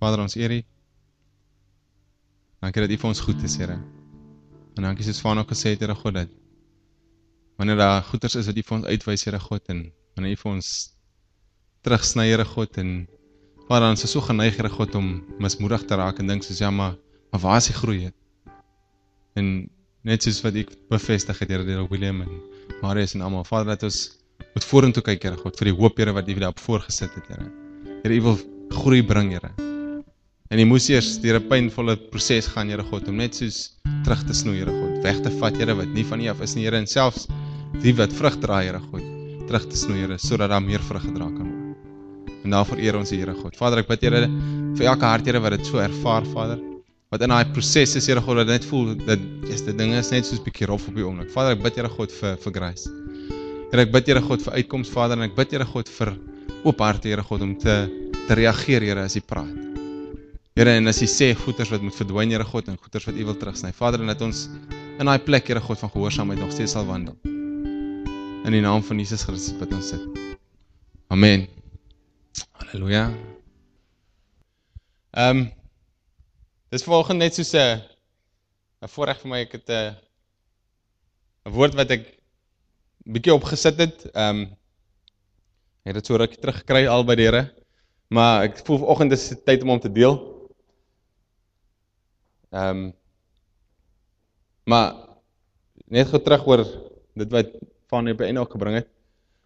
Vader, ons eer U. Dankie dat U vir ons goed is, Here. En dankie soos Van ook gesê het, Here God, dat wanneer daar goeders is wat U vir ons uitwys, Here God, en wanneer U vir ons terugsny, Here God, en Vader, ons is so geneig, Here God, om mismoedig te raak en dink soos, ja, maar waar is die groei? En net soos wat ek bevestig het, Here, deur William en Marius en almal, Vader, dat ons moet vorentoe kyk, Here God, vir die hoop, Here, wat U daarop voorgesit het, Here. Here, U wil groei bring, Here. En U moes eers deur 'n pynvolle proses gaan, Here God, om net soos terug te snoei, Here God, weg te vat, Here, wat nie van U af is nie, Here, en selfs die wat vrug dra, Here God, terug te snoei, Here, sodat daar meer vrug gedra kan word. En daarvoor eer ons U, Here God. Vader, ek bid, Here, vir elke hart, Here, wat dit so ervaar, Vader, wat in daai proses is, Here God, wat net voel, dat die dinge is net soos 'n bietjie rof op die oomblik. Vader, ek bid, Here God, vir grace. Here, ek bid, Here God, vir uitkoms, Vader, en ek bid, Here God, vir oop harte, Here God, om te reageer, Here, as U praat. Here, en as U sê goeders wat moet verdwyn, Here God, en goeders wat U wil terugsny. Vader, en dat ons in daai plek, Here God, van gehoorsaamheid nog steeds sal wandel. In die naam van Jesus Christus wat ons sit. Amen. Halleluja. Dis volgens net soos 'n voorreg vir my, ek het 'n woord wat ek 'n bietjie opgesit het. Ek het dit so rukkie teruggekry al by die Here, maar ek voel vanoggend is dit tyd om te deel. Maar net gou terug oor dit wat Van op die einde ook gebring het.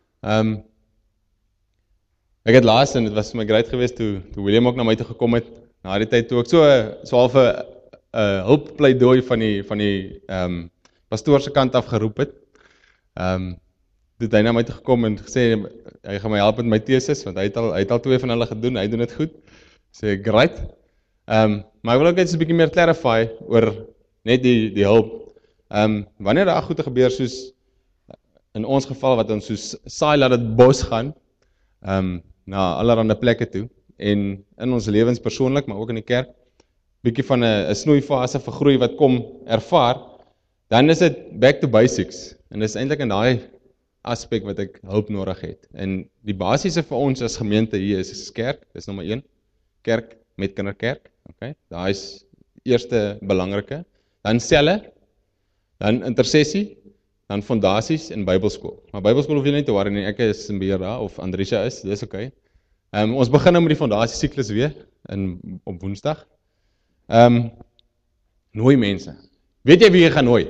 Ek het laas, en dit was vir my great geweest toe William ook na my toe gekom het, na die tyd toe ek so half 'n hulppleidooi van die pastoor se kant af geroep het. Toe het hy na my toe gekom en gesê, hy gaan my help met my teses, want hy het al 2 van hulle gedoen, hy doen dit goed. Sê, great. Maar ek wil ook net 'n bietjie meer clarify oor net die hulp. Wanneer daar goede gebeur, soos in ons geval, wat ons soos saai laat dit bos gaan, na allerhande plekke toe, en in ons lewens persoonlik, maar ook in die kerk, bietjie van 'n snoeifase vir groei wat kom ervaar, dan is dit back to basics, en dis eintlik in daai aspek wat ek hulp nodig het. En die basiese vir ons as gemeente hier is kerk, dis nommer 1, kerk met kinderkerk, okay? Daai is eerste belangrike, dan selle, dan intersessie, dan fondasies en Bybelskool. Maar Bybelskool hoef jy nie te worry nie, ek is in beheer daar, of Andrisha is, dis okay. Ons begin nou met die fondasiesiklus weer, op Woensdag. Nooi mense. Weet jy wie jy gaan nooi?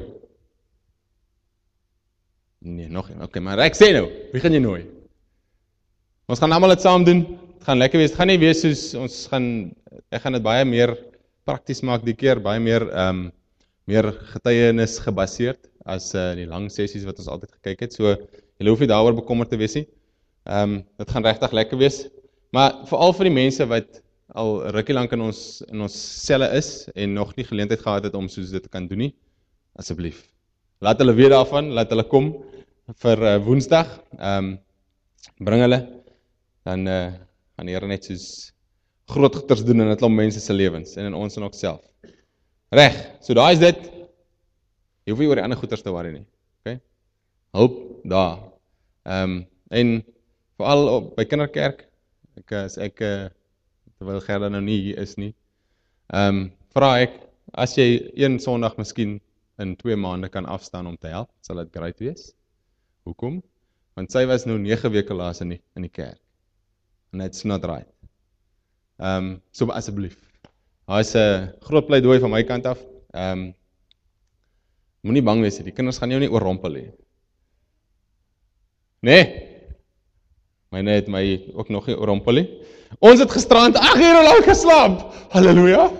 Nee, nog nie, okay, maar ek sê nou, wie gaan jy nooi? Ons gaan almal dit saam doen, het gaan lekker wees, het gaan nie wees soos, ek gaan dit baie meer prakties maak die keer, baie meer getuienis gebaseerd, as die lang sessies wat ons altyd gekyk het, so julle hoef nie daaroor bekommerd te wees nie. Dit gaan regtig lekker wees, maar veral vir die mense wat al rukkie lank in ons selle is, en nog nie geleentheid gehad het om soos dit te kan doen nie, asseblief. Laat hulle weet daarvan, laat hulle kom vir Woensdag, bring hulle, dan gaan die Here net soos groot goeders doen in 'n klomp mense se lewens, en in ons en ook self. Reg, so daar is dit. Jy hoef nie oor die ander goeders te worry nie. Okay? Hulp daar. En veral by kinderkerk, terwyl Gerda nou nie hier is nie, vra ek, as jy een Sondag miskien in 2 maande kan afstaan om te help, sal dit great wees. Hoekom? Want sy was nou 9 weke laas in die kerk. And it's not right. So asseblief. Daar is 'n groot pleidooi van my kant af. Moenie bang wees, die kinders gaan jou nie oorrompel nie. Nee? Myne het my ook nog nie oorrompel nie. Ons het gisterand 8 ure lank geslaap. Halleluja.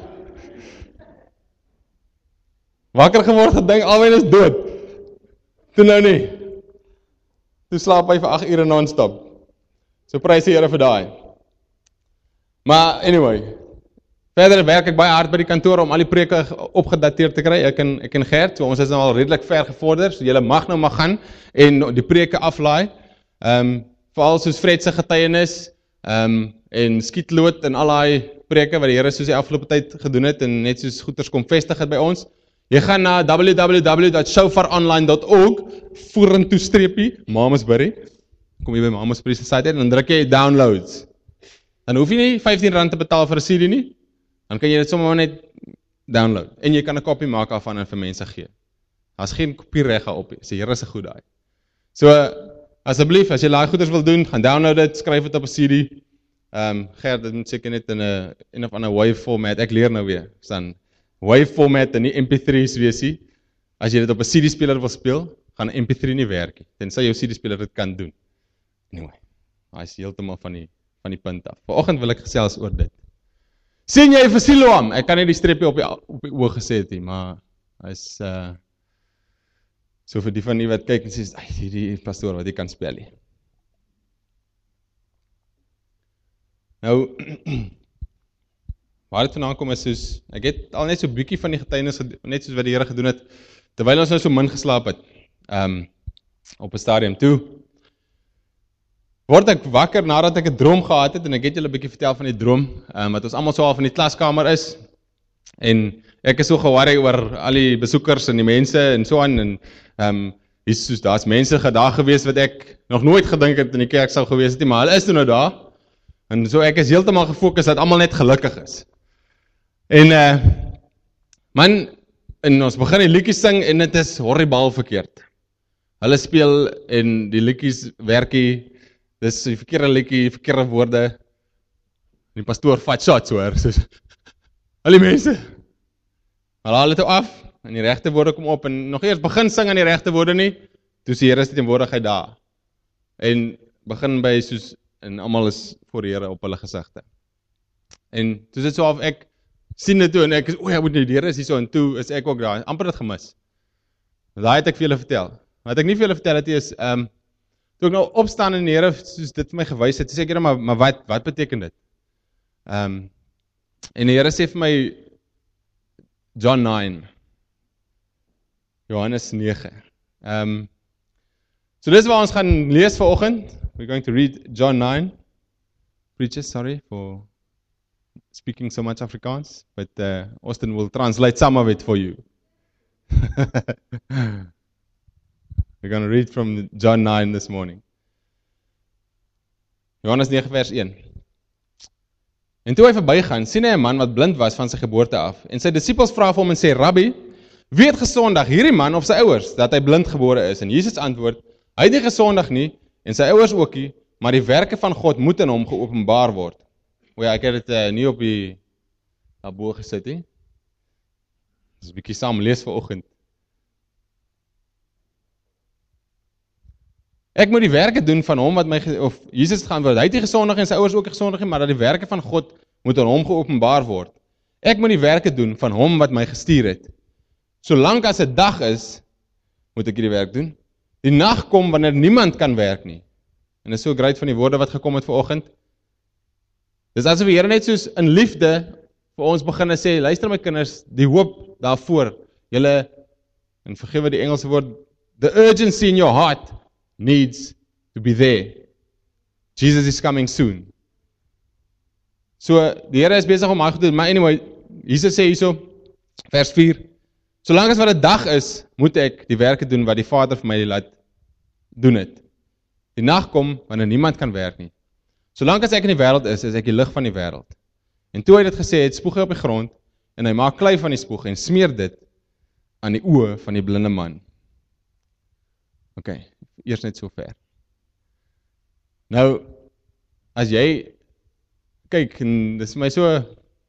Wakker geword, gedink albei is dood. Toe nou nie. Toe slaap hy vir 8 ure non-stop. So prys die Here vir daai. Maar anyway, verder werk ek baie hard by die kantoor om al die preke opgedateerd te kry. Ek en Gert, so ons is nou al redelik ver gevorder, so julle mag nou maar gaan en die preke aflaai. Veral soos Fred se getuienis, en skietlood en al daai preke wat die Here soos die afgelope tyd gedoen het en net soos goeders kom vestig het by ons. Jy gaan na www.shofaronline.org, vorentoe streepie, Mamasbury, kom jy by Mamasbury se site en dan druk jy downloads. Dan hoef jy nie R15 te betaal vir 'n CD nie, dan kan jy dit sommer net download, en jy kan 'n kopie maak af en vir mense gee. Daar's geen kopiereg op nie, die Here is 'n goed daai. So, asseblief, as jy daai goeders wil doen, gaan download dit, skryf dit op 'n CD, Gert, dit moet seker net in 'n of ander WAV format, ek leer nou weer, staan WAV format en nie MP3's wees nie. As jy dit op 'n CD-speler wil speel, gaan 'n MP3 nie werk nie, tensy jou CD-speler dit kan doen. Anyway, hy is heeltemal van die punt af. Vanoggend wil ek gesels oor dit. Sien jy vir Siloam? Ek kan nie die streepie op die oog gesê het nie, maar hy is so vir die van die wat kyk en sê, hierdie pastoor wat hy kan spel nie. Nou, waar dit vandaan kom is soos, ek het al net so bietjie van die getuienis, net soos wat die Here gedoen het, terwyl ons nou so min geslaap het, op 'n stadium toe, word ek wakker nadat ek 'n droom gehad het, en ek het julle 'n bietjie vertel van die droom, wat ons almal so al van die klaskamer is, en ek is so ge-worry oor al die besoekers en die mense en so aan, en soos daar's mense daar gewees wat ek nog nooit gedink het in die kerk sou gewees het nie, maar hulle is nou daar, en so ek is heeltemal gefokus dat almal net gelukkig is. En man, en ons begin die liedjies sing en dit is horribaal verkeerd. Hulle speel en die liedjies werkie, dis die verkeerde liedjie, verkeerde woorde. Die pastoor vat shots hoor, soos al die mense. Hulle haal dit af en die regte woorde kom op en nog eers begin sing aan die regte woorde nie, toe is die Here se teenwoordigheid daar. En begin by soos en almal is voor die Here op hulle gesigte. En toe is dit so of ek sien dit toe en ek is, ja, moet nie, die Here is hier so, en toe is ek ook daar, amper dit gemis. Daai het ek vir julle vertel. Wat ek nie vir julle vertel het is, toe ek nou opstaan en die Here soos dit vir my gewys het, sê ek, maar wat beteken dit? En die Here sê vir my, John 9, Johannes 9. So dis waar ons gaan lees vanoggend. We're going to read John 9. Preachers, sorry for speaking so much Afrikaans, but Austin will translate some of it for you. We're going to read from John 9 this morning. Johannes 9 vers 1. En toe hy verbygaan, sien hy 'n man wat blind was van sy geboorte af. En sy disippels vra vir hom en sê, Rabbi, wie het gesondig, hierdie man of sy ouers, dat hy blind gebore is? En Jesus antwoord, hy het nie gesondig nie, en sy ouers ook nie, maar die werke van God moet in hom geopenbaar word. O ja, ek het dit nie op die daarbo gesit nie. Dis 'n bietjie saam lees vanoggend. Ek moet die werke doen van hom wat my, of Jesus het geantwoord, hy het nie gesondig en sy ouers ook nie gesondig nie, maar dat die werke van God moet in hom geopenbaar word. Ek moet die werke doen van hom wat my gestuur het. Solank as 'n dag is, moet ek hierdie werk doen. Die nag kom wanneer niemand kan werk nie. En dit is so great van die woorde wat gekom het vanoggend. Dis asof die Here net soos in liefde vir ons begin sê, luister my kinders, die hoop daarvoor, julle, en vergewe die Engelse woord, the urgency in your heart needs to be there. Jesus is coming soon. So, die Here is besig om hy goed te doen, maar anyway, Jesus sê hierso, vers 4, solank as wat 'n dag is, moet ek die werke doen wat die Vader vir my laat doen het. Die nag kom, wanneer niemand kan werk nie. Solank as ek in die wêreld is ek die lig van die wêreld. En toe hy dit gesê het, spoeg hy op die grond, en hy maak klei van die spoeg, en smeer dit aan die oë van die blinde man. Ok, eers net so ver. Nou, as jy kyk, en dis my so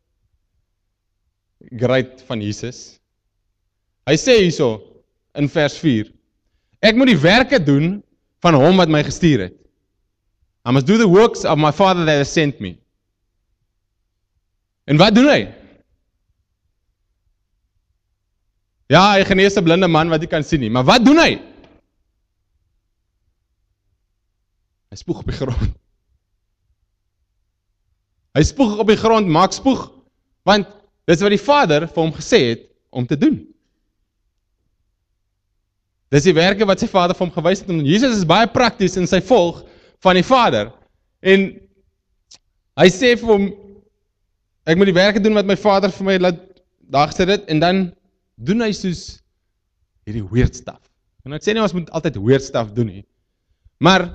great van Jesus. Hy sê hierso, in vers 4, ek moet die werke doen van hom wat my gestuur het. I must do the works of my Father that has sent me. En wat doen hy? Ja, hy genees 'n blinde man wat nie kan sien nie, maar wat doen hy? Hy spoeg op die grond. Hy spoeg op die grond, maak spoeg, want dis wat die Vader vir hom gesê het om te doen. Dis die werke wat sy Vader vir hom gewys het. En Jesus is baie prakties in sy volg van die Vader. En hy sê vir hom, ek moet die werke doen wat my Vader vir my laat daar gesit het, en dan doen hy soos hierdie weird stuff. En ek sê nie ons moet altyd weird stuff doen nie. Maar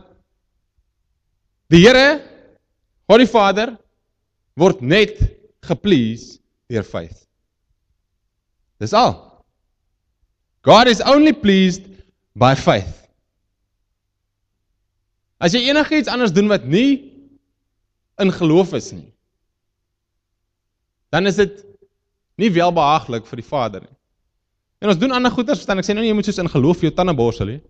die Here, God die Vader, word net geplease deur faith. Dis al. God is only pleased by faith. As jy enigiets anders doen wat nie in geloof is nie, dan is dit nie welbehaaglik vir die Vader nie. En ons doen ander goeders, verstaan, ek sê nou nie, jy moet soos in geloof jou tande borsel nie.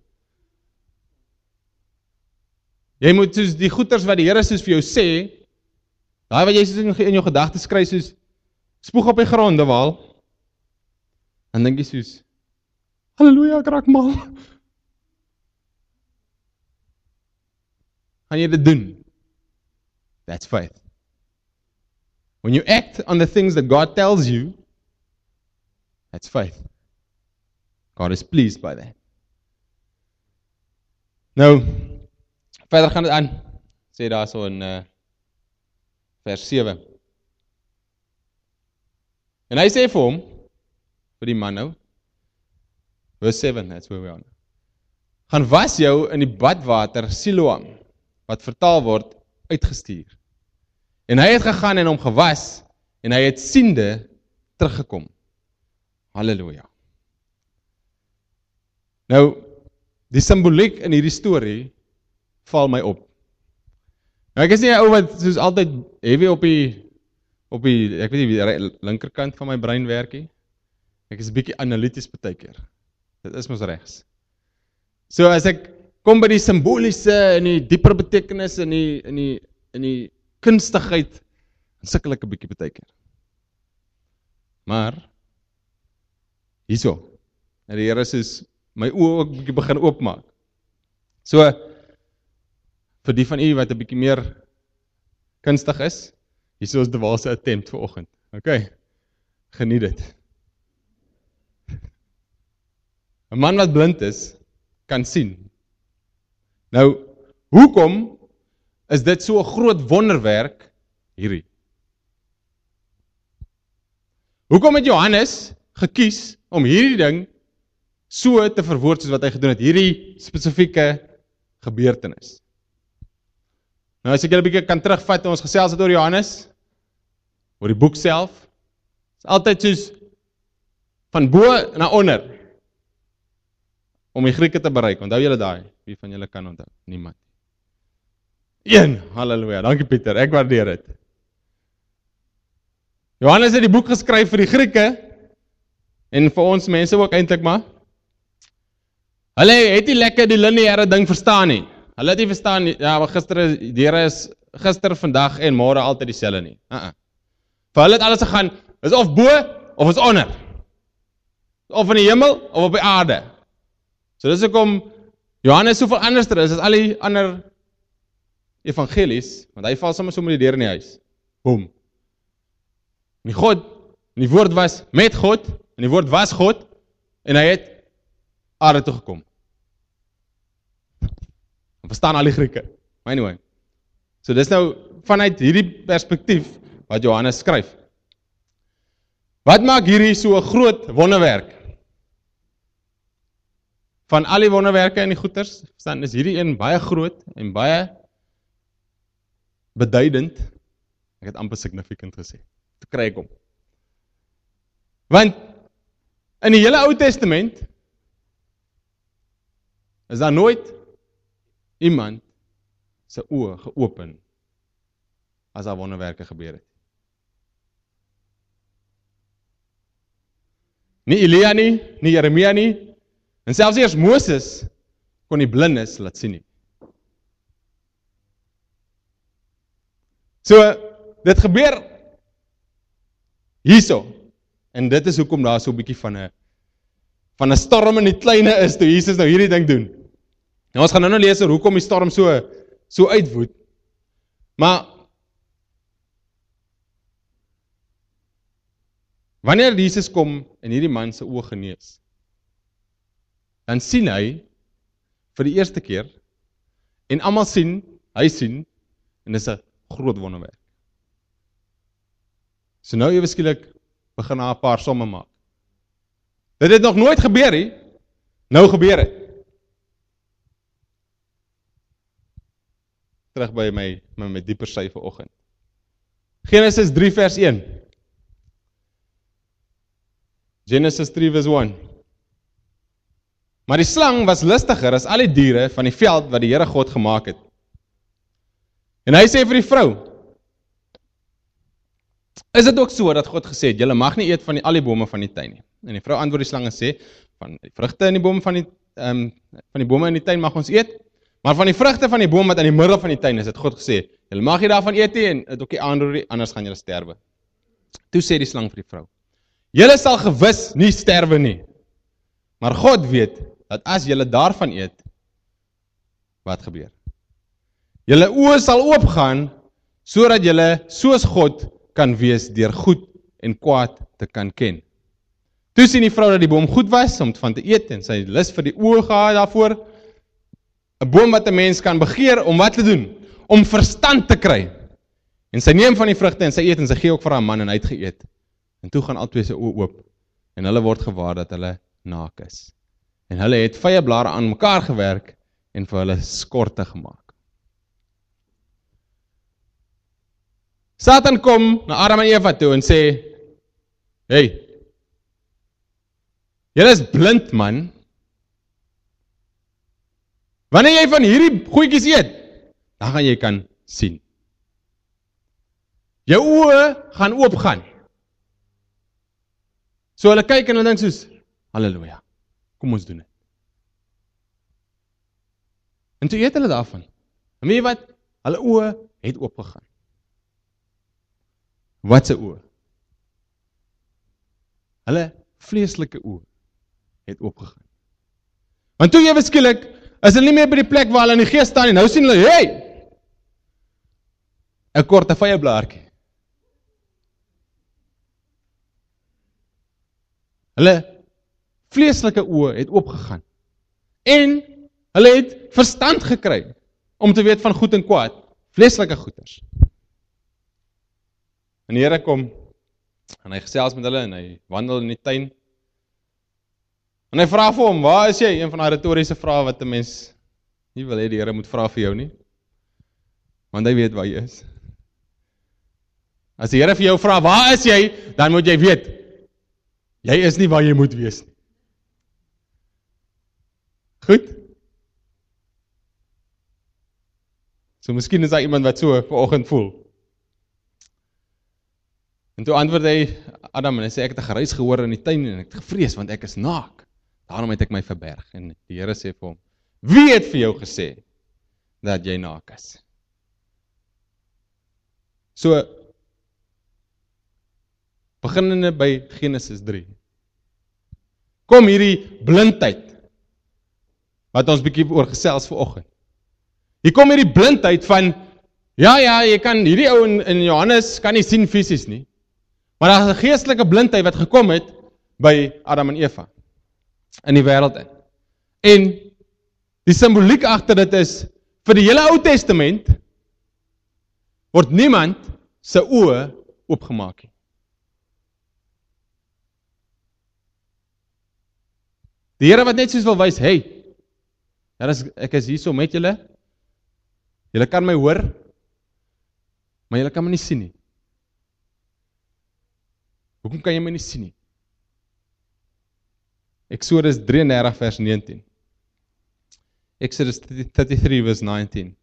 Jy moet soos die goeders wat die Here soos vir jou sê, daai wat jy soos in jou gedagtes kry, soos spoeg op die grond, waal, dan dink jy soos, halleluja, ek raak mal. Gaan jy dit doen? That's faith. When you act on the things that God tells you, that's faith. God is pleased by that. Nou, verder gaan dit aan, sê daar so in vers 7. En hy sê vir hom, vir die man nou, verse 7, that's where we are. Gaan was jou in die badwater Siloam, wat vertaal word, uitgestuur. En hy het gegaan en hom gewas, en hy het siende teruggekom. Halleluja. Nou, die simboliek in hierdie storie val my op. Nou, ek is nie 'n ou wat soos altyd heavy op die, ek weet nie, die linkerkant van my brein werk nie. Ek is 'n bietjie analities partykeer. Dit is mos regs. So as ek kom by die simboliese en die dieper betekenis en die kunstigheid, dan sukkel ek 'n bietjie partykeer. Maar hierso, en die Here soos my oë ook bietjie begin oopmaak. So vir die van u wat 'n bietjie meer kunstig is, hierso is die walse attempt vir oggend. Okay. Geniet dit. 'n Man wat blind is, kan sien. Nou, hoekom is dit so 'n groot wonderwerk hierdie? Hoekom het Johannes gekies om hierdie ding so te verwoord soos wat hy gedoen het, hierdie spesifieke gebeurtenis? Nou, as ek julle 'n bietjie kan terugvat, ons gesels het oor Johannes, oor die boek self, is altyd soos van bo na onder, om die Grieke te bereik. Onthou julle daai? Wie van julle kan onthou? Niemand. 1, halleluja, dankie Pieter, ek waardeer dit. Johannes het die boek geskryf vir die Grieke, en vir ons mense ook eintlik maar. Hulle het nie lekker die lineêre ding verstaan nie. Hulle het nie verstaan nie, ja, maar gister, vandag en môre altyd dieselfde nie. Vir hulle het alles gegaan, is of bo, of is onder. Of in die hemel, of op die aarde. So dis hoekom Johannes soveel anderster is as al die ander evangelies, want hy val sommer so met die deur in die huis. Boom. En die woord was met God, en die woord was God, en hy het aarde toe gekom. En verstaan al die Grieke. Anyway, so dis nou vanuit hierdie perspektief wat Johannes skryf. Wat maak hierdie so 'n groot wonderwerk? Van al die wonderwerke en die goeters, verstaan, is hierdie een baie groot en baie beduidend. Ek het amper significant gesê. Toe kry ek hom. Want in die hele Ou Testament is daar nooit iemand se oë geopen as daar wonderwerke gebeur het. Nie Elia nie, nie Jeremia nie, en selfs eers Moses kon die blindes laat sien nie. So, dit gebeur hierso, en dit is hoekom daar so 'n bietjie van 'n storm in die kleine is, toe Jesus nou hierdie ding doen. Nou ons gaan nou lees oor hoekom die storm so uitwoed, maar wanneer Jesus kom en hierdie man se oë genees, dan sien hy vir die eerste keer, en almal sien, hy sien, en dis 'n groot wonderwerk. So nou ewe skielik begin daar 'n paar somme maak. Dit het nog nooit gebeur nie, nou gebeur het. Terug by my dieper sy vanoggend. Genesis 3 vers 1. Genesis 3 vers 1. Maar die slang was listiger as al die diere van die veld wat die Here God gemaak het. En hy sê vir die vrou, is dit ook so dat God gesê het, julle mag nie eet van al die bome van die tuin nie. En die vrou antwoord die slang en sê, van die vrugte in die bome van die bome in die tuin mag ons eet, maar van die vrugte van die boom wat in die middel van die tuin is, het God gesê, julle mag nie daarvan eet nie, en het ook nie aanroer nie, anders gaan julle sterwe. Toe sê die slang vir die vrou, julle sal gewis nie sterwe nie, maar God weet, dat as julle daarvan eet, wat gebeur? Julle oë sal oopgaan, sodat julle soos God kan wees deur goed en kwaad te kan ken. Toe sien die vrou dat die boom goed was om van te eet en sy lus vir die oë gehad daarvoor. 'n Boom wat 'n mens kan begeer om wat te doen? Om verstand te kry. En sy neem van die vrugte en sy eet en sy gee ook vir haar man en hy het geëet. En toe gaan albei sy oë oop en hulle word gewaar dat hulle naak is. En hulle het vyeblare aan mekaar gewerk en vir hulle skorte gemaak. Satan kom na Adam en Eva toe en sê, hey, julle is blind man, wanneer jy van hierdie goedjies eet, dan gaan jy kan sien. Jou oë gaan oopgaan. So hulle kyk en hulle dink soos, halleluja, kom ons doen dit. En toe eet hulle daarvan. En weet jy wat? Hulle oë het oopgegaan. Wat se oë? Hulle vleeslike oë het oopgegaan. Want toe ewe skielik, is hulle nie meer by die plek waar hulle in die gees staan en nou sien hulle, hey! 'n korte vyeblaartjie. Hulle vleeslike oë het oopgegaan. En hulle het verstand gekry om te weet van goed en kwaad, vleeslike goeders. En die Here kom en hy gesels met hulle en hy wandel in die tuin. En hy vra vir hom, waar is jy? Een van die retoriese vrae wat 'n mens nie wil hê die Here moet vra vir jou nie. Want hy weet waar jy is. As die Here vir jou vra, waar is jy? Dan moet jy weet, jy is nie waar jy moet wees nie. Goed? So miskien is daar iemand wat so vanoggend voel. En toe antwoord hy Adam en hy sê, ek het 'n geruis gehoor in die tuin en ek het gevrees want ek is naak. Daarom het ek my verberg. En die Here sê vir hom, wie het vir jou gesê dat jy naak is? So, beginnende by Genesis 3. Kom hierdie blindheid, wat ons bietjie oor gesels vanoggend. Hier kom hierdie blindheid van, ja, jy kan hierdie ou in Johannes kan nie sien fisies nie. Maar daar is 'n geestelike blindheid wat gekom het by Adam en Eva in die wêreld in. En die simboliek agter dit is, vir die hele Ou Testament word niemand se oë oopgemaak nie. Die Here wat net soos wil wys, hey, ek is hier so met julle, julle kan my hoor, maar julle kan my nie sien nie. Hoekom kan jy my nie sien nie? Exodus 33 vers 19. Exodus 33 vers 19.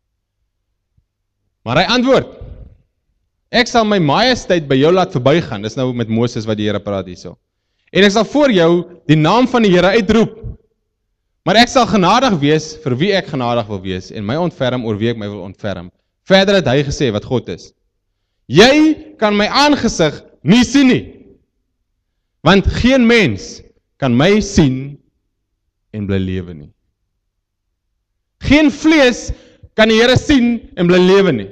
Maar hy antwoord, ek sal my majesteit by jou laat verbygaan. Dis nou met Moses wat die Here praat hierso. En ek sal voor jou die naam van die Here uitroep. Maar ek sal genadig wees vir wie ek genadig wil wees en my ontferm oor wie ek my wil ontferm. Verder het hy gesê wat God is. Jy kan my aangesig nie sien nie. Want geen mens kan my sien en bly lewe nie. Geen vlees kan die Here sien en bly lewe nie.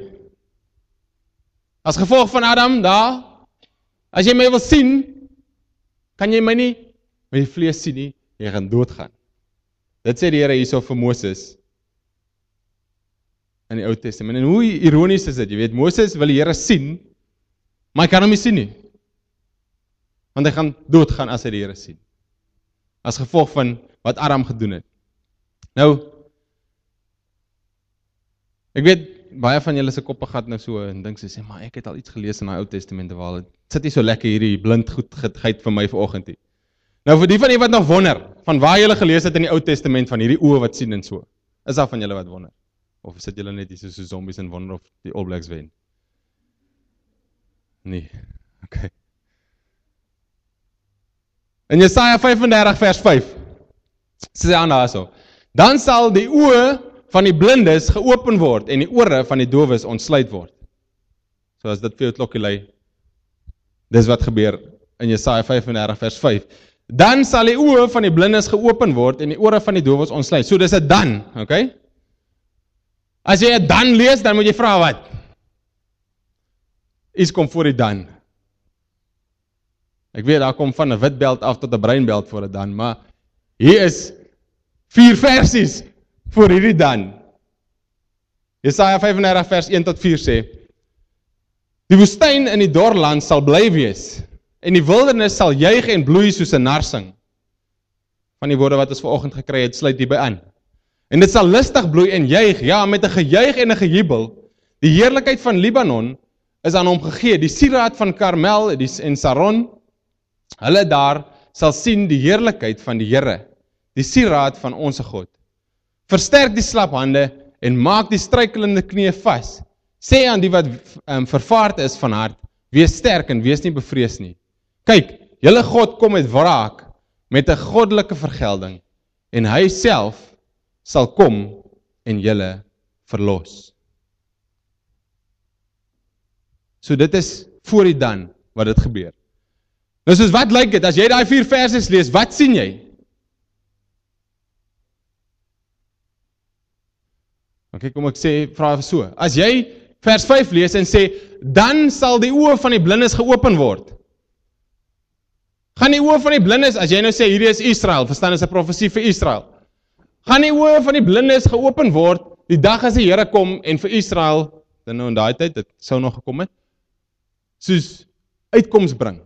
As gevolg van Adam daar, as jy my wil sien, kan jy my nie met die vlees sien nie, jy gaan doodgaan. Dit sê die Here hierso vir Moses in die Ou Testament. En hoe ironies is dit, jy weet, Moses wil die Here sien, maar hy kan hom nie sien nie. Want hy gaan doodgaan as hy die Here sien. As gevolg van wat Adam gedoen het. Nou, ek weet, baie van julle se koppe gat nou so, en dink sê, maar ek het al iets gelees in die Ou Testament, waar het sit nie so lekker hierdie blindgoedheid vir my vanoggend nie. Nou vir die van julle wat nog wonder, van waar julle gelees het in die Ou Testament van hierdie oë wat sien en so. Is daar van julle wat wonder? Of sit julle net hier so zombies en wonder of die All Blacks wen? Nee. Okay. In Jesaja 35 vers 5 sê aan daarso: Dan sal die oë van die blindes geopen word en die ore van die dowes ontsluit word. So as dit vir jou klokkie lui, dis wat gebeur in Jesaja 35 vers 5. Dan sal die oë van die blindes geopen word en die ore van die dowes ontsluit. So dis 'n dan, okay? As jy 'n dan lees, dan moet jy vra wat? Iets kom voor die dan. Ek weet, daar kom van 'n wit beld af tot 'n bruin beld voor 'n dan, maar hier is 4 versies voor hierdie dan. Jesaja 35 vers 1 tot 4 sê: Die woestyn in die dorland sal bly wees, en die wildernis sal juig en bloei soos 'n narsing. Van die woorde wat ons vanoggend gekry het, sluit hierby aan. En dit sal lustig bloei en juig, ja, met 'n gejuig en 'n gejubel. Die heerlikheid van Libanon is aan hom gegee, die sieraad van Karmel en Saron. Hulle daar sal sien die heerlikheid van die Here, die sieraad van ons God. Versterk die slap hande en maak die struikelende knieë vas. Sê aan die wat vervaard is van hart, wees sterk en wees nie bevrees nie. Kyk, julle God kom met wraak, met 'n goddelike vergelding, en hy self sal kom en julle verlos. So dit is voor die dan wat dit gebeur. Nou soos wat lyk dit, as jy daai 4 verse lees, wat sien jy? Okay, kom ek sê, vra so. As jy vers 5 lees en sê, dan sal die oë van die blindes geopen word. Gaan die oë van die blindes, as jy nou sê, hierdie is Israel, verstaan, is 'n profesie vir Israel. Gaan die oë van die blindes geopen word, die dag as die Here kom en vir Israel, dan nou in daai tyd, dit sou nog gekom het, soos uitkoms bring.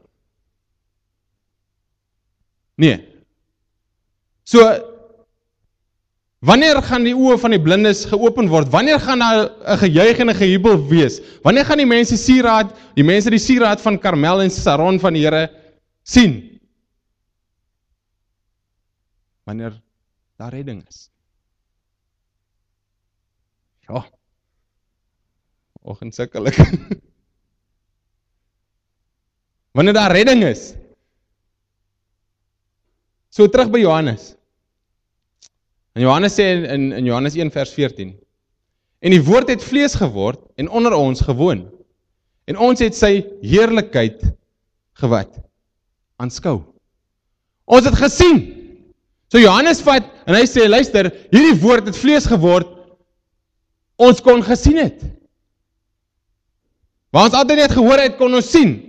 Nee. So, wanneer gaan die oë van die blindes geopen word? Wanneer gaan daar 'n gejuig en 'n gejubel wees? Wanneer gaan die mense die sieraad van Karmel en Saron van die Here sien? Wanneer daar redding is. Ja. Oggend sukkel ek. Wanneer daar redding is. So terug by Johannes. En Johannes sê in Johannes 1 vers 14, en die woord het vlees geword en onder ons gewoon. En ons het sy heerlikheid gewat, aanskou. Ons het gesien. So Johannes vat en hy sê, luister, hierdie woord het vlees geword, ons kon gesien het. Waar ons altyd net gehoor het, kon ons sien.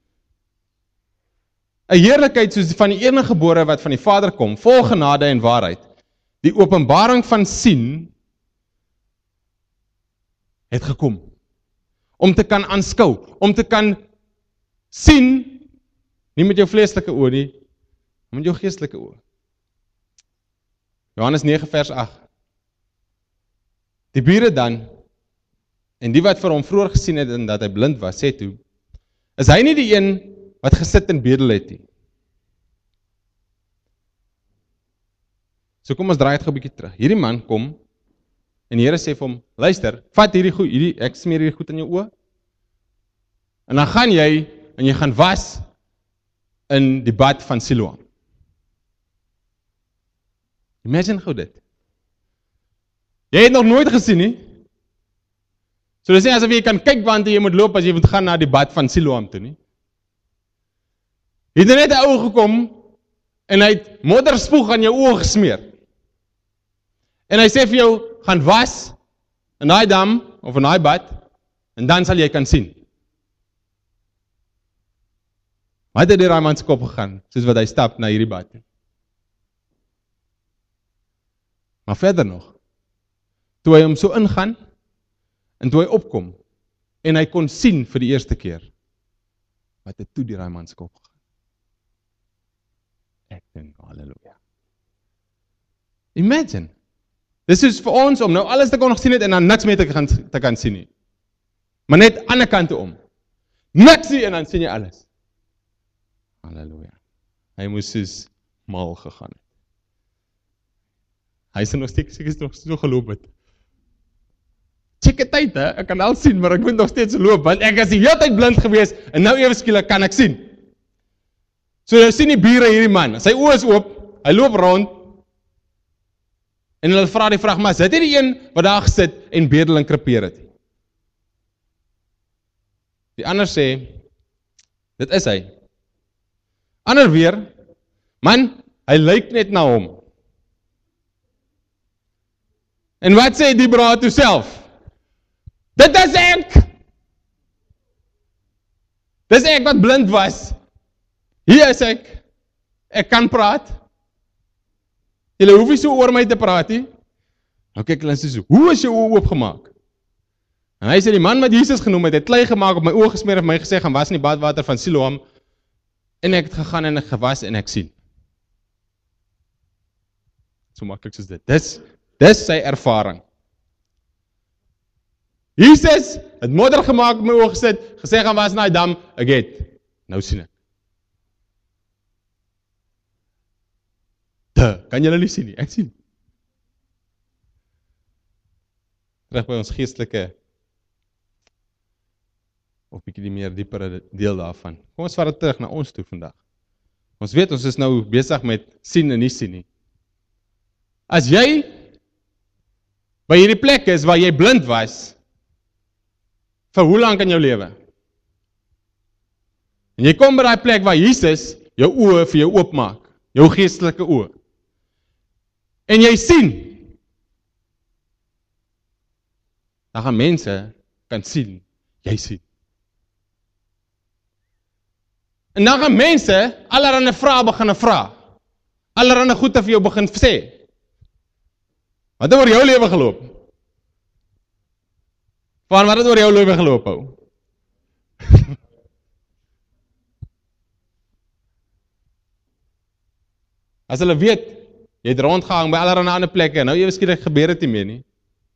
'n heerlikheid soos van die eniggebore wat van die Vader kom, vol genade en waarheid. Die openbaring van sien het gekom. Om te kan aanskou, om te kan sien, nie met jou vleeslike oë nie, maar met jou geestelike oë. Johannes 9 vers 8. Die bure dan, en die wat vir hom vroeër gesien het en dat hy blind was, sê toe, is hy nie die een wat gesit en bedel het nie. So kom ons draai het gou 'n bietjie terug. Hierdie man kom, en die Here sê vir hom, luister, vat ek smeer hierdie goed in jou oë, en dan gaan jy, en jy gaan was, in die bad van Siloam. Imagine gou dit. Jy het nog nooit gesien nie. So dis nie asof jy kan kyk want jy moet loop as jy moet gaan na die bad van Siloam toe nie. Jy het net 'n ou gekom en hy het modderspoeg aan jou oë gesmeer. En hy sê vir jou, gaan was in daai dam of in daai bad en dan sal jy kan sien. Wat het daai man se kop gegaan soos wat hy stap na hierdie bad? Maar verder nog, toe hy hom so ingaan en toe hy opkom en hy kon sien vir die eerste keer, wat het toe daai man se kop gegaan? Ek dink, halleluja. Imagine, dis is vir ons om nou alles te kon gesien het en dan niks meer te kan sien nie. Maar net ander kant toe om. Niks nie en dan sien jy alles. Halleluja. Hy moes soos mal gegaan het. Hy is nog steeds so geloop het. Check tyd, hè? Ek kan al sien, maar ek moet nog steeds loop, want ek is die hele tyd blind gewees, en nou ewe skielik kan ek sien. So jy sien die bure hierdie man, sy oë is oop, hy loop rond, en hulle vra die vraag, maar is dit die een wat daar gesit en bedel en krepeer het? Die ander sê, dit is hy. Ander weer, man, hy lyk net na hom. En wat sê die broer toe self? Dit is ek! Dis ek wat blind was. Hier is ek kan praat. Julle hoef nie so oor my te praat nie. Nou kyk hulle so, hoe is jou oë oopgemaak? En hy sê, die man wat Jesus genoem het klei gemaak, op my oë gesmeer, en my gesê, gaan was in die badwater van Siloam, en ek het gegaan en ek gewas en ek sien. So maklik soos dit. Dis sy ervaring. Jesus het modder gemaak, op my oë gesit, gesê, gaan was in die dam, ek het, nou sien ek. Kan julle nie sien nie, ek sien. Terug by ons geestelike, of bietjie die meer diepere deel daarvan. Kom ons vat dit terug na ons toe vandag. Ons weet, ons is nou besig met sien en nie sien nie. As jy by hierdie plek is waar jy blind was, vir hoe lang in jou lewe? En jy kom by die plek waar Jesus jou oë vir jou oopmaak, jou geestelike oë. En jy sien, dan gaan mense kan sien, jy sien. En dan gaan mense allerhande vrae begin vra, allerhande goede vir jou begin sê. Wat het oor jou lewe geloop? Wat het oor jou lewe geloop, hou? As hulle weet, jy het rondgehang by allerhande ander plekke, nou jy skielik gebeur dit nie meer nie.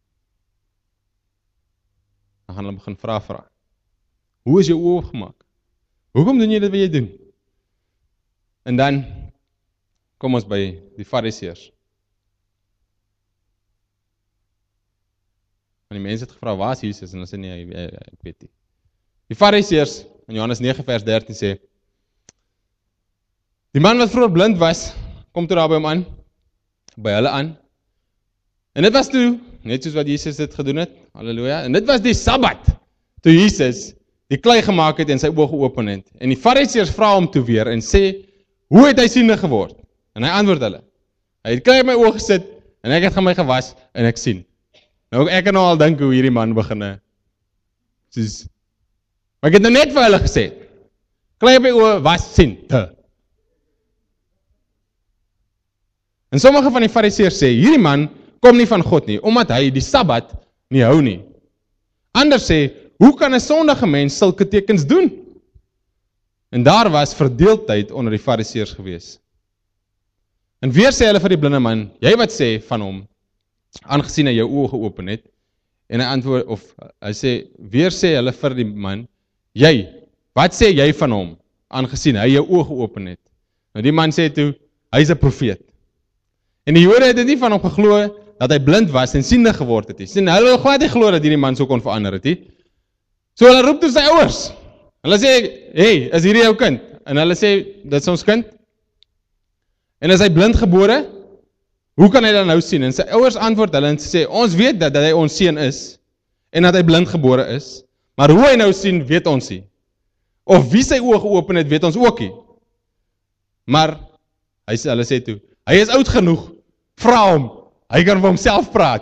Dan gaan hulle begin vra. Hoe is jou oë oopgemaak? Hoekom doen jy dit wat jy doen? En dan kom ons by die Fariseërs. En die mense het gevra, waar is Jesus? En hulle sê, nee, ek weet nie. Die Fariseërs, in Johannes 9 vers 13 sê, die man wat vroeër blind was, kom toe daar by hom aan, by hulle aan. En dit was toe, net soos wat Jesus dit gedoen het, halleluja, en dit was die Sabbat, toe Jesus die klei gemaak het en sy oë geopen het. En die Fariseërs vra hom toe weer en sê, hoe het hy siende geword? En hy antwoord hulle, hy het klei in my oë gesit, en ek het gaan my gewas, en ek sien. Nou ek kan nou al dink hoe hierdie man beginne, soos, maar ek het nou net vir hulle gesê, klei in my oë, was, sien, En sommige van die Fariseërs sê, hierdie man kom nie van God nie, omdat hy die Sabbat nie hou nie. Anders sê, hoe kan 'n sondige mens sulke tekens doen? En daar was verdeeldheid onder die Fariseërs gewees. En weer sê hulle vir die blinde man, jy wat sê van hom, aangesien hy jou oë geopen het, en hy antwoord, of hy sê, weer sê hulle vir die man, jy, wat sê jy van hom, aangesien hy jou oë geopen het? Nou die man sê toe, hy is 'n profeet. En die Jode het dit nie van hom geglo dat hy blind was en siende geword het nie. Sien, hulle het glad nie geglo dat hierdie man so kon verander het nie. So hulle roep toe sy ouers. Hulle sê, hey, is hierdie jou kind? En hulle sê, dit is ons kind. En is hy blind gebore? Hoe kan hy dan nou sien? En sy ouers antwoord hulle en sê, ons weet dat hy ons seun is en dat hy blind gebore is. Maar hoe hy nou sien, weet ons nie. Of wie sy oë geopen het, weet ons ook nie. Maar hulle sê toe, hy is oud genoeg, vra hom, hy kan vir homself praat.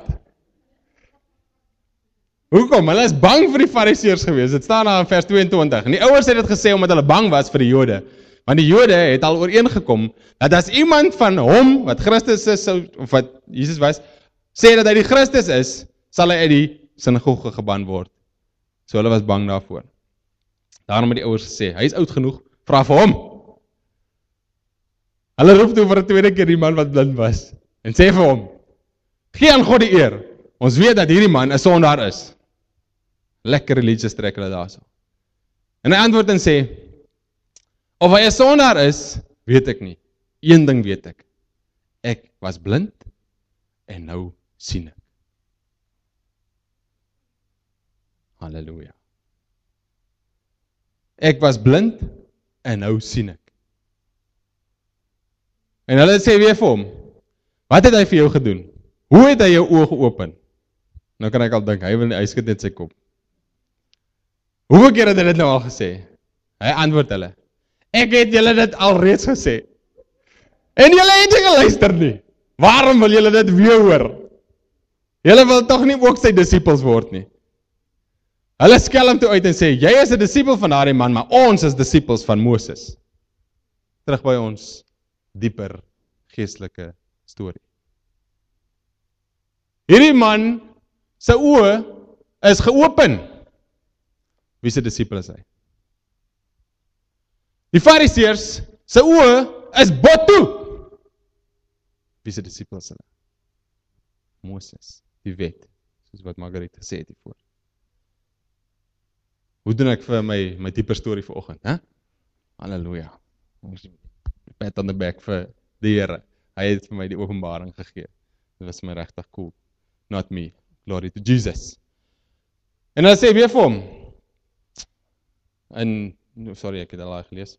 Hoekom? Hulle is bang vir die Fariseërs gewees, dit staan daar in vers 22, en die ouers het dit gesê omdat hulle bang was vir die Jode, want die Jode het al ooreengekom, dat as iemand van hom, wat Christus is, of wat Jesus was, sê dat hy die Christus is, sal hy uit die sinagoge geban word. So hulle was bang daarvoor. Daarom het die ouers gesê, hy is oud genoeg, vra vir hom. Hulle roep toe vir 'n tweede keer die man wat blind was, en sê vir hom, gee aan God die eer, ons weet dat hierdie man 'n sondaar is. Lekker religious trek hulle daar so. En hy antwoord en sê, of hy 'n sondaar is, weet ek nie. een ding weet ek was blind en nou sien ek. Halleluja. Ek was blind en nou sien ek. En hulle sê weer vir hom, wat het hy vir jou gedoen? Hoe het hy jou oë geopen? Nou kan ek al dink, hy skud net sy kop. Hoeveel keer het hy dit nou al gesê? Hy antwoord hulle, ek het julle dit al reeds gesê. En julle het nie geluister nie. Waarom wil julle dit weer hoor? Julle wil tog nie ook sy disippels word nie. Hulle skel hom toe uit en sê, jy is 'n disipel van daardie man, maar ons is disippels van Moses. Terug by ons dieper geestelike storie. Hierdie man sy oë is geopen. Wie se disipel is hy? Die Fariseërs sy oë is bot toe. Wie se disipel is hulle? Moses, die wet, soos wat Margaret gesê het hiervoor. Hoe doen ek vir my dieper storie vanoggend, hè? Halleluja. Pat on the back vir die Here. Hy het vir my die openbaring gegee. Dit was my regtig cool. Not me. Glory to Jesus. En dan sê weer vir hom. Sorry, ek het al gelees.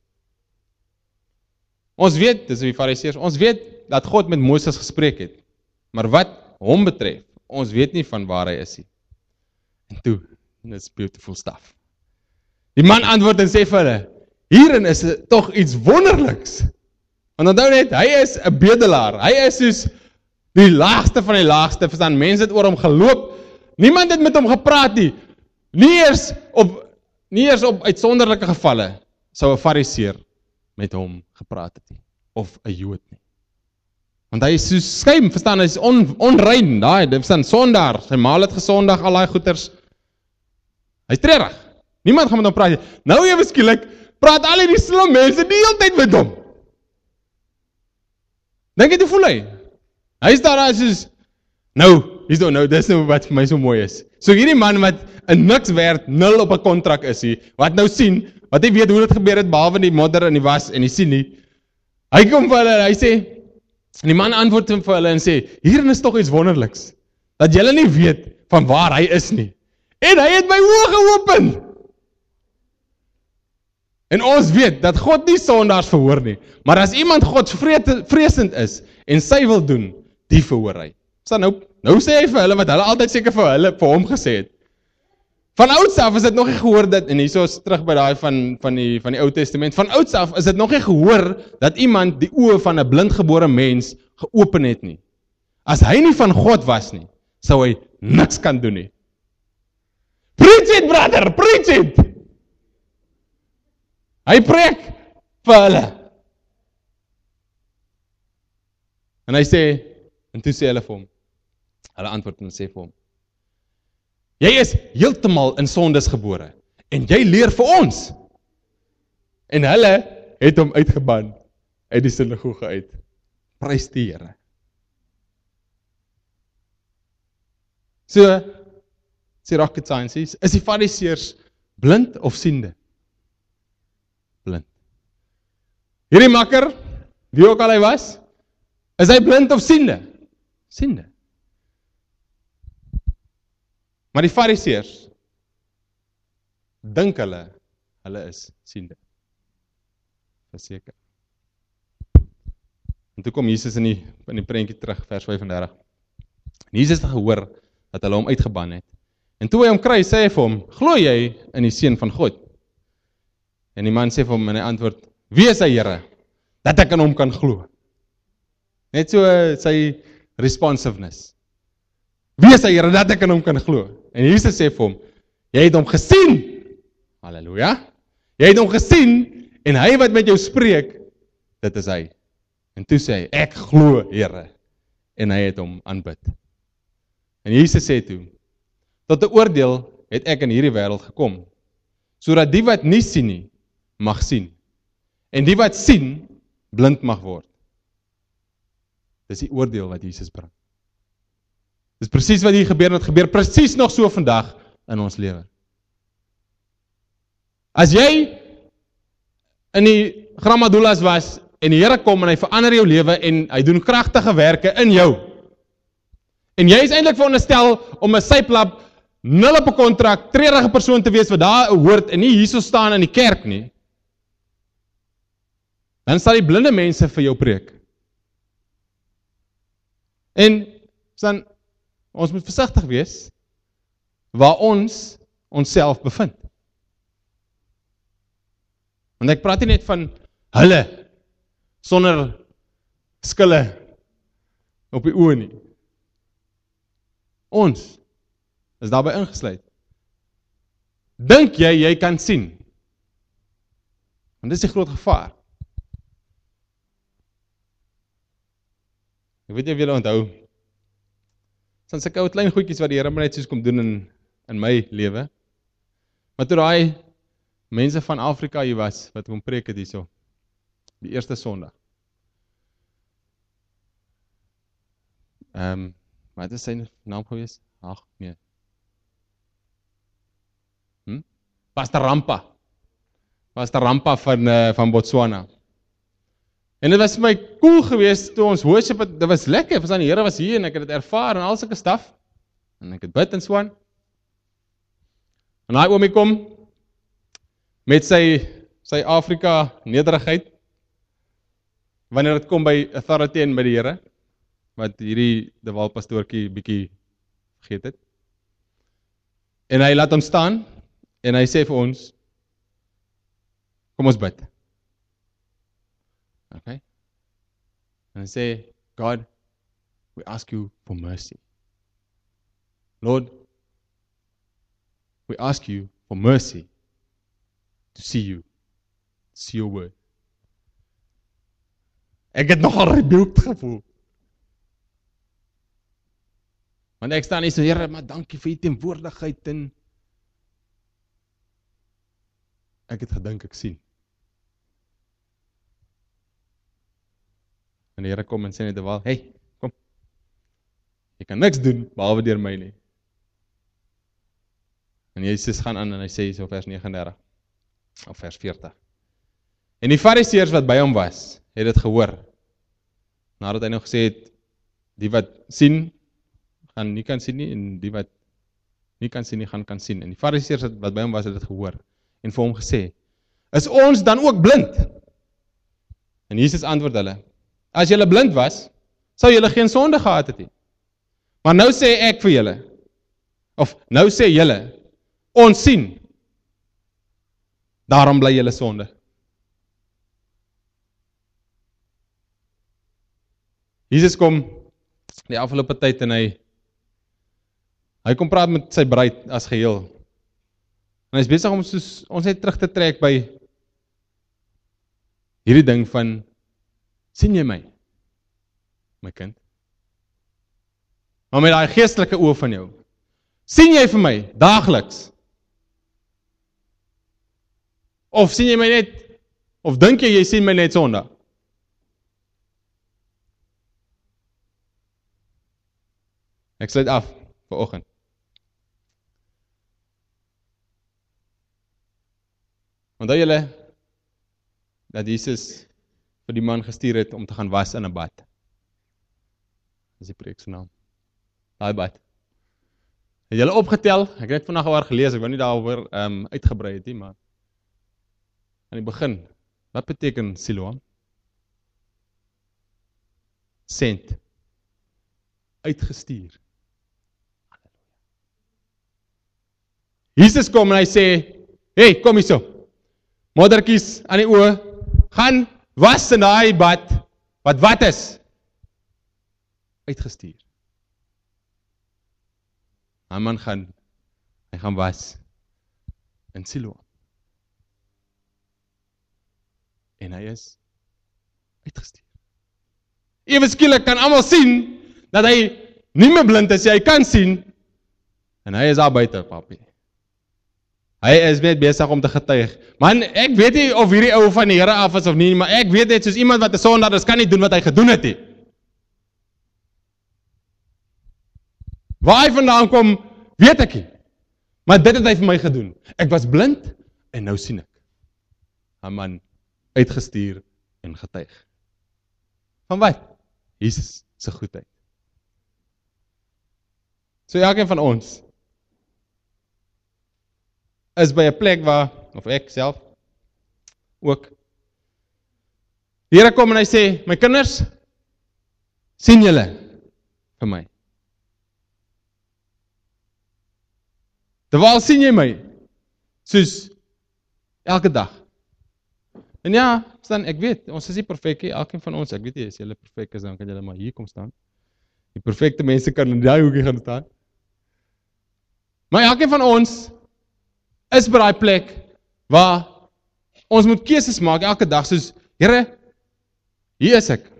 Ons weet, dis die Fariseërs, ons weet dat God met Moses gespreek het. Maar wat hom betref, ons weet nie van waar hy is nie. En toe, it's beautiful stuff. Die man antwoord en sê vir hulle, hierin is tog iets wonderliks. Want onthou net, hy is 'n bedelaar. Hy is soos die laagste van die laagste, verstaan, mense het oor hom geloop. Niemand het met hom gepraat nie. Nie eers op uitsonderlike gevalle sou 'n Fariseer met hom gepraat het nie, of 'n Jood nie. Want hy is so skuim, verstaan, hy is onrein, verstaan, sondaar, sy maal het gesondag, al daai goeters. Hy is treurig. Niemand gaan met hom praat nie. Nou ewe skielik praat al die slim mense die hele tyd met hom. Dink jy, hoe voel hy? Hy is daar soos, dis nou wat vir my so mooi is. So hierdie man wat 'n niks werd, 0 op 'n kontrak is hy, wat nou sien, wat hy weet hoe dit gebeur het, behalwe die modder en die was, en hy sien nie. Hy kom vir hulle, hy sê, en die man antwoord vir hulle en sê, hierin is tog iets wonderliks, dat julle nie weet van waar hy is nie. En hy het my oë geopen. En ons weet, dat God nie sondaars verhoor nie, maar as iemand Godsvreesend is, en sy wil doen, die verhoor hy. So nou sê hy vir hulle, wat hulle altyd seker vir hom gesê het. Van ouds af is dit nog nie gehoor dat, en hierso is terug by daai van die Ou Testament, van ouds af is dit nog nie gehoor, dat iemand die oë van 'n blindgebore mens geopen het nie. As hy nie van God was nie, sou hy niks kan doen nie. Preach it, brother, preach it! Hy preek vir hulle. En hy sê, en toe sê hulle vir hom, hulle antwoord en sê vir hom, jy is heeltemal in sondes gebore, en jy leer vir ons. En hulle het hom uitgeban, uit die sinagoge uit. Prys die Here. So, sê rocket science, is die Fariseërs blind of siende? Blind. Hierdie makker, wie ook al hy was, is hy blind of siende? Siende. Maar die Fariseërs dink hulle is siende. Verseker. En toe kom Jesus in die prentjie terug, vers 35. En Jesus het gehoor dat hulle hom uitgeban het. En toe hy hom kry, sê hy vir hom, glo jy in die Seun van God? En die man sê vir hom, en hy antwoord, wie is hy, Here, dat ek in hom kan glo? Net so sy responsiveness. Wie is hy, Here, dat ek in hom kan glo? En Jesus sê vir hom, jy het hom gesien. Halleluja. Jy het hom gesien, en hy wat met jou spreek, dit is hy. En toe sê hy, ek glo, Here. En hy het hom aanbid. En Jesus sê toe, tot 'n oordeel het ek in hierdie wêreld gekom, sodat die wat nie sien nie, mag sien. En die wat sien, blind mag word. Dis die oordeel wat Jesus bring. Dis presies wat hier gebeur, en dit gebeur presies nog so vandag in ons lewe. As jy in die Grammadulas was, en die Here kom en hy verander jou lewe en hy doen kragtige werke in jou. En jy is eintlik veronderstel om 'n syplap, 0 op 'n kontrak, treurige persoon te wees wat daar hoort en nie hierso staan in die kerk nie. Dan sal die blinde mense vir jou preek. En dan, ons moet versigtig wees waar ons onsself bevind. Want ek praat nie net van hulle sonder skille op die oë nie. Ons is daarbey ingesluit. Dink jy kan sien? Want dis die groot gevaar. Ek weet nie of julle onthou, dan sulke ou klein goedjies wat die Here net soos kom doen in my lewe. Maar toe daai mense van Afrika hier was, wat kom preek het hierso, die eerste Sondag. Wat is sy naam gewees? Ag, nee. Pastor Rampa van Botswana. En dit was vir my cool geweest toe ons worship het, dit was lekker, want die Here was hier en ek het dit ervaar en al sulke staf. En ek het bid en so aan. En hy oomie kom met sy Afrika nederigheid, wanneer dit kom by authority en by die Here, wat hierdie de Waal pastoortjie bietjie vergeet het. En hy laat ons staan en hy sê vir ons, kom ons bid. Okay? En hy sê, God, we ask you for mercy. Lord, we ask you for mercy to see your word. Ek het nogal rebuked gevoel. Want ek staan nie so, Here, maar dankie vir die teenwoordigheid en ek het gedink ek sien. En die Here kom en sê net wel, hey, kom. Jy kan niks doen behalwe deur my nie. En Jesus gaan aan en hy sê so vers 39 of vers 40. En die Fariseërs wat by hom was, het dit gehoor. Nadat hy nou gesê het, die wat sien, gaan nie kan sien nie, en die wat nie kan sien nie, gaan kan sien. En die Fariseërs wat by hom was, het dit gehoor. En vir hom gesê, is ons dan ook blind? En Jesus antwoord hulle, as julle blind was, sou julle geen sonde gehad het nie. Maar nou sê ek vir julle, of nou sê julle, ons sien, daarom bly julle sonde. Jesus kom die afgelope tyd en hy kom praat met sy bruid as geheel. En hy is besig om ons net terug te trek by hierdie ding van, sien jy my, my kind? Maar met daai geestelike oë van jou, sien jy vir my, daagliks? Of sien jy my net, of dink jy sien my net Sondag? Ek sluit af vir oggend. Onthou julle dat Jesus vir die man gestuur het om te gaan was in 'n bad. Dis die preek se naam. Daai bad. Het julle opgetel? Ek het net vandag oor gelees, ek wou nie daaroor uitgebrei het nie, maar aan die begin, wat beteken Siloam? Sent. Uitgestuur. Jesus kom en hy sê, hey, kom hierso. Moddertjies aan die oë, gaan was in daai bad, wat is? Uitgestuur. Hy man gaan was in Siloam. En hy is uitgestuur. Ewe skielik kan almal sien, dat hy nie meer blind is, hy kan sien, en hy is daar buite, papie. Hy is net besig om te getuig. Man, ek weet nie of hierdie ou van die Here af is of nie, maar ek weet net soos iemand wat 'n sondaar is, kan nie doen wat hy gedoen het nie. Waar hy vandaan kom, weet ek nie. Maar dit het hy vir my gedoen. Ek was blind en nou sien ek. 'n man uitgestuur en getuig. Van wat? Jesus se goedheid. So elkeen van ons is by 'n plek waar, of ek self, ook, die Here kom en hy sê, my kinders, sien julle vir my. Terwyl sien jy my, soos elke dag. En ja, staan, ek weet, ons is nie perfek nie, elkeen van ons, ek weet nie, as julle perfek is, dan kan julle maar hier kom staan. Die perfekte mense kan in daai hoekie gaan staan. Maar elkeen van ons is by daai plek waar ons moet keuses maak elke dag, soos, Here, hier is ek.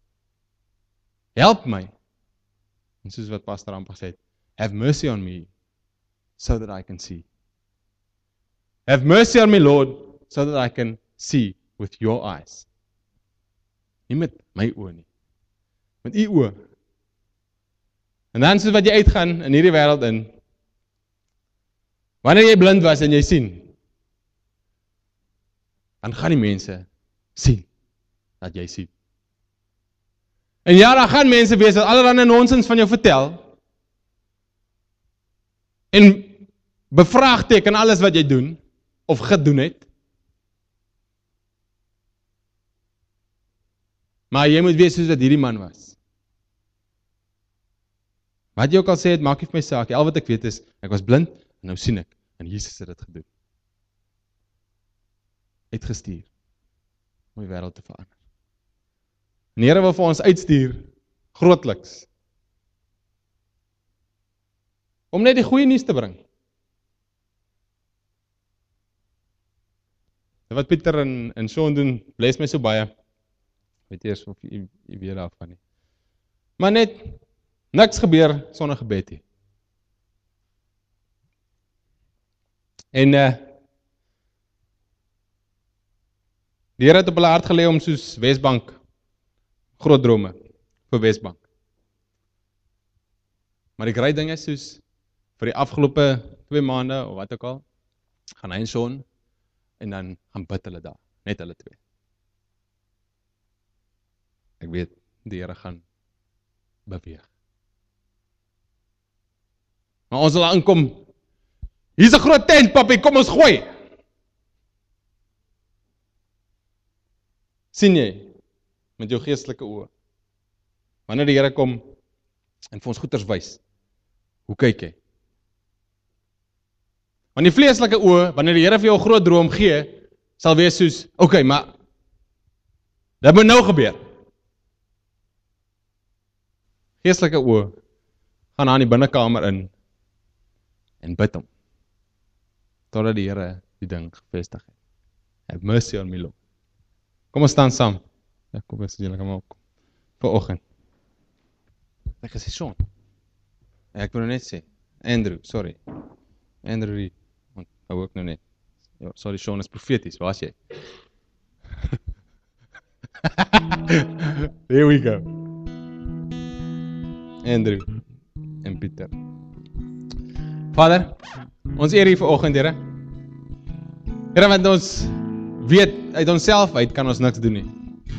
Help my. En soos wat Pastor Amper sê, have mercy on me, so that I can see. Have mercy on me, Lord, so that I can see with your eyes. Nie met my oë nie. Met u oë. En dan soos wat jy uitgaan in hierdie wêreld in, wanneer jy blind was en jy sien, dan gaan die mense sien dat jy sien. En ja, daar gaan mense wees wat allerlei nonsens van jou vertel en bevraagteken alles wat jy doen of gedoen het. Maar jy moet weet soos wat hierdie man was. Wat jy ook al sê, het maak nie vir my saak. Al wat ek weet is, ek was blind en nou sien ek. En Jesus het dit gedoen. Uitgestuur om die wêreld te verander. En die Here wil vir ons uitstuur, grootliks, om net die goeie nuus te bring. Wat Pieter en Sean doen, bless my so baie. Weet eers of jy weet daarvan nie. Maar net, niks gebeur sonder gebed nie. En die Here het op hulle hart gelê om soos Wesbank, groot drome vir Wesbank. Maar die groot ding is soos, vir die afgelope 2 maande, of wat ook al, gaan hy en Sean, en dan gaan bid hulle daar, net hulle 2. Ek weet, die Here gaan beweeg. Maar ons sal aankom, hier's 'n groot tent, papi, kom ons gooi. Sien jy, met jou geestelike oë, wanneer die Here kom, en vir ons goeders wys, hoe kyk jy? Want die vleeslike oë, wanneer die Here vir jou 'n groot droom gee, sal wees soos, okay, maar dit moet nou gebeur. Geestelike oë gaan aan die binnekamer in en bid hom, totdat die Here die ding gevestig het. Have mercy on me, Lord. Kom ons staan saam. Ja, kom ons julle kan maar opkom. Vanoggend. Ek gesê Sean. Ek wil net sê, Andrew, sorry. Andrew Reed, want hou ook nou net. Ja, sorry Sean, is profeties, waar is jy? There we go. Andrew en Pieter. Vader, ons eer U vanoggend, Here. Here, want ons weet, uit onsself uit kan ons niks doen nie.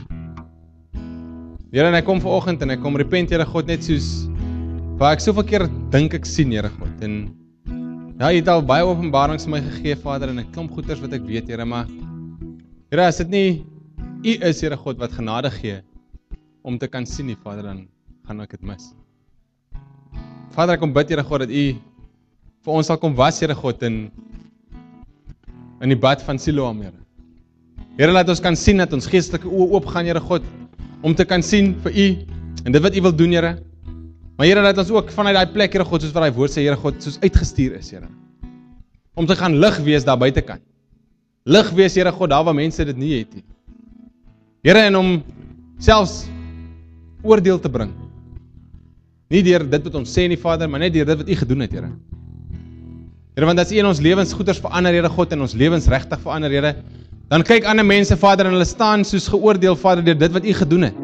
Here, en ek kom vanoggend en ek kom repent, Here God, net soos, waar ek soveel keer dink ek sien, Here God, en ja, U het al baie openbarings vir my gegee, Vader, en 'n klomp goeders wat ek weet, Here, maar Here, as dit nie U is, Here God, wat genade gee, om te kan sien nie, Vader, dan gaan ek dit mis. Vader, ek kom bid, Here God, dat U vir ons sal kom was, Here God, in die bad van Siloam, Here. Here, laat ons kan sien, dat ons geestelike oë oopgaan, Here God, om te kan sien vir U, en dit wat U wil doen, Here. Maar Here, laat ons ook vanuit daai plek, Here God, soos wat daai woord sê, Here God, soos uitgestuur is, Here. Om te gaan lig wees daar buitekant. Lig wees, Here God, daar waar mense dit nie het nie. Here, en om selfs oordeel te bring. Nie deur dit wat ons sê nie, Vader, maar net deur dit wat U gedoen het, Here. Here, want as U in ons lewens goeders verander, Here God, en ons lewens regtig verander, Here, dan kyk ander mense, Vader, en hulle staan soos geoordeel, Vader, deur dit wat U gedoen het.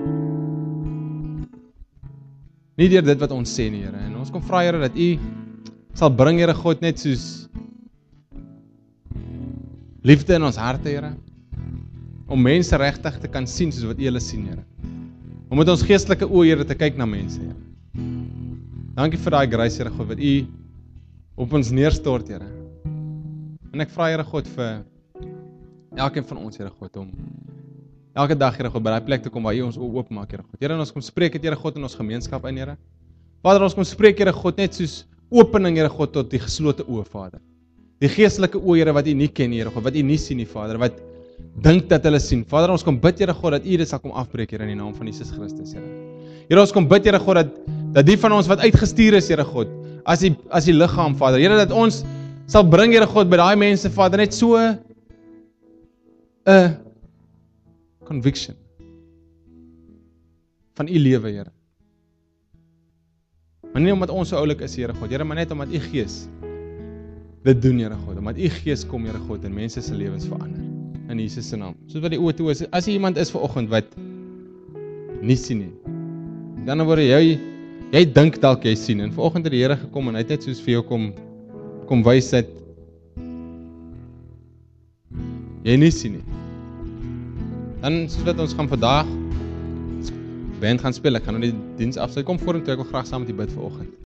Nie deur dit wat ons sê nie, Here. En ons kom vra, Here, dat U sal bring, Here God, net soos liefde in ons harte, Here. om mense regtig te kan sien soos wat U hulle sien, Here. Om met ons geestelike oë, Here, te kyk na mense, Here. Dankie vir daai grace, Here God, wat U op ons neerstort, Here. En ek vra, Here God, vir elkeen van ons, Here God, om elke dag, Here God, by daai plek te kom waar U ons oopmaak, Here God. Here, ons kom spreek het, Here God, in ons gemeenskap in, Here. Vader, ons kom spreek, Here God, net soos opening, Here God, tot die geslote oë, Vader. Die geestelike oë, Here, wat U nie ken, Here God, wat U nie sien nie, Vader, wat dink dat hulle sien. Vader, ons kom bid, Here God, dat U dit sal kom afbreek, Here, in die naam van Jesus Christus, Here. Here, ons kom bid, Here God, dat die van ons wat uitgestuur is, Here God, as die liggaam, Vader, Here, dat ons sal bring, Here God, by daai mense, Vader, net so 'n conviction van U lewe, Here. Maar nie omdat ons so oulik is, Here God, Here, maar net omdat U Gees dit doen, Here God, omdat U Gees kom, Here God, en mense se lewens verander. In Jesus se naam. Soos wat die oë toe is, as iemand is vanoggend wat nie sien nie. Dan word jy dink dalk jy sien, en vanoggend het die Here gekom en hy het net soos vir jou kom wys dat jy nie sien nie. Dan soos wat ons gaan vandag band gaan speel, ek gaan nou die diens afsluit. Kom vorentoe, ek wil graag saam met u bid vanoggend.